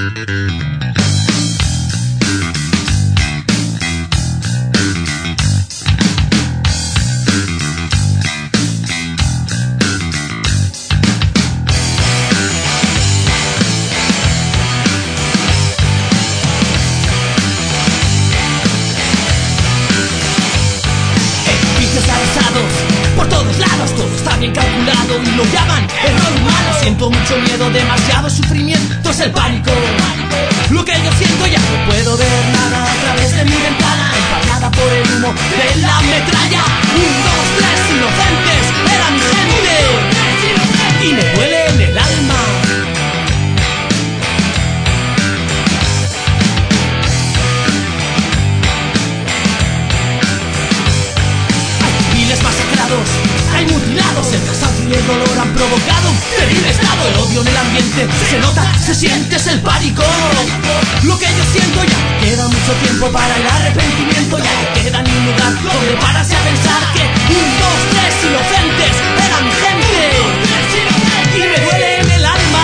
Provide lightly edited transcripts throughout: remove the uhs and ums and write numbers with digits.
Por todos lados todo está bien calculado y lo llaman error humano. Siento mucho miedo, demasiado sufrimiento, es el pánico. Lo que yo siento, ya no puedo ver nada a través de mi ventana, empañada por el humo de la metralla. 1, 2, 3 inocentes, era mi gente y me duele en el alma. Masacrados, hay mutilados, el cansancio y el dolor han provocado un terrible estado. El odio en el ambiente se nota, se siente, es el pánico. Lo que yo siento, ya no queda mucho tiempo para el arrepentimiento. Ya no queda ni un lugar donde pararse a pensar que 1, 2, 3 inocentes era mi gente y me duele en el alma.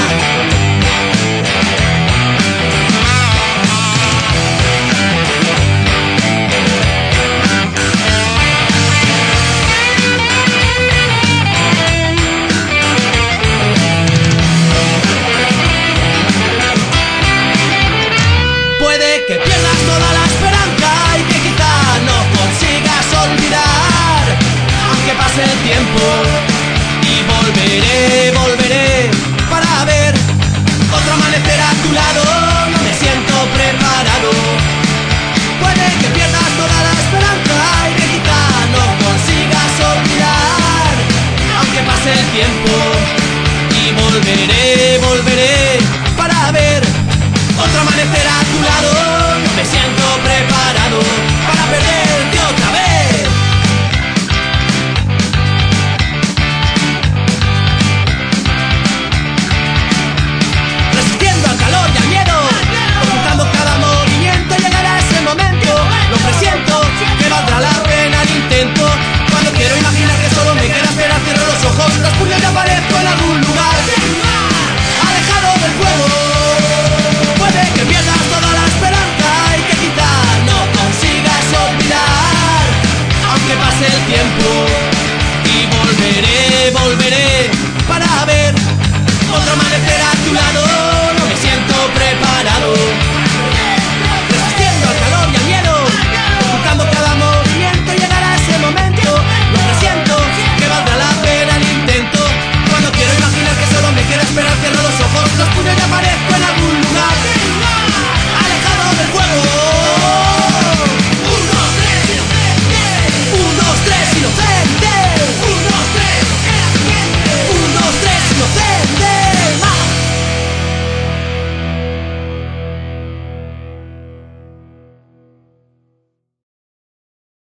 Que pierdas toda la esperanza y que quizá no consigas olvidar, aunque pase el tiempo, y volveré para ver otro amanecer a tu lado. No me siento preparado. Puede que pierdas toda la esperanza y que quizá no consigas olvidar, aunque pase el tiempo, y volveré para ver otro amanecer a tu lado. No me siento preparado para perderte otra vez. Resistiendo al calor y al miedo, ocultando cada movimiento, llegará ese momento. Lo presiento, que valdrá la pena el intento. Cuando quiero imaginar que solo me queda esperar, cierro los ojos, los puños y aparezco en algún lugar, alejado del fuego. Puede que pierdas toda la esperanza y que quizá no consigas olvidar, aunque pase el tiempo, y volveré para ver otro amanecer a tu lado.